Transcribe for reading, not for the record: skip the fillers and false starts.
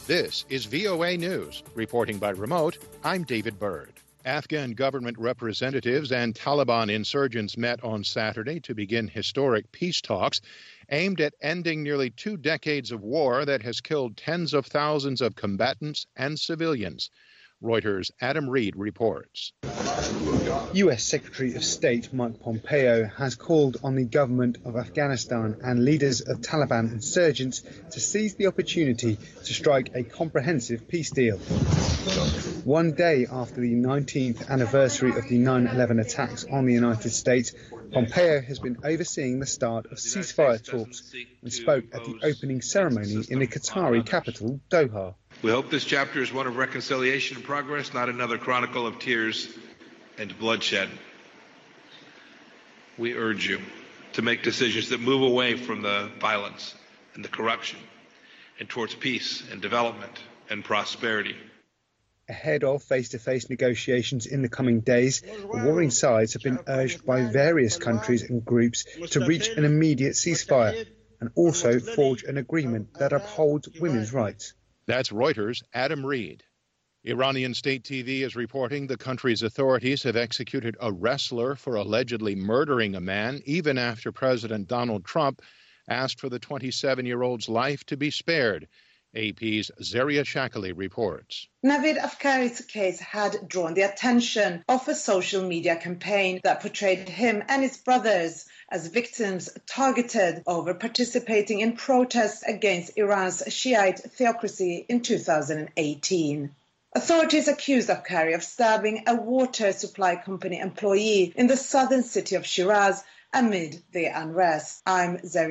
This is VOA News. Reporting by remote, I'm David Byrd. Afghan government representatives and Taliban insurgents met on Saturday to begin historic peace talks aimed at ending nearly 2 decades of war that has killed tens of thousands of combatants and civilians. Reuters' Adam Reed reports. U.S. Secretary of State Mike Pompeo has called on the government of Afghanistan and leaders of Taliban insurgents to seize the opportunity to strike a comprehensive peace deal. One day after the 19th anniversary of the 9/11 attacks on the United States, Pompeo has been overseeing the start of ceasefire talks and spoke at the opening ceremony in the Qatari capital, Doha. We hope this chapter is one of reconciliation and progress, not another chronicle of tears and bloodshed. We urge you to make decisions that move away from the violence and the corruption and towards peace and development and prosperity. Ahead of face-to-face negotiations in the coming days, the warring sides have been urged by various countries and groups to reach an immediate ceasefire and also forge an agreement that upholds women's rights. That's Reuters' Adam Reed. Iranian state TV is reporting the country's authorities have executed a wrestler for allegedly murdering a man even after President Donald Trump asked for the 27-year-old's life to be spared. AP's Zaria Shakali reports. Navid Afkari's case had drawn the attention of a social media campaign that portrayed him and his brothers as victims targeted over participating in protests against Iran's Shiite theocracy in 2018. Authorities accused Afkari of stabbing a water supply company employee in the southern city of Shiraz amid the unrest. I'm Zaria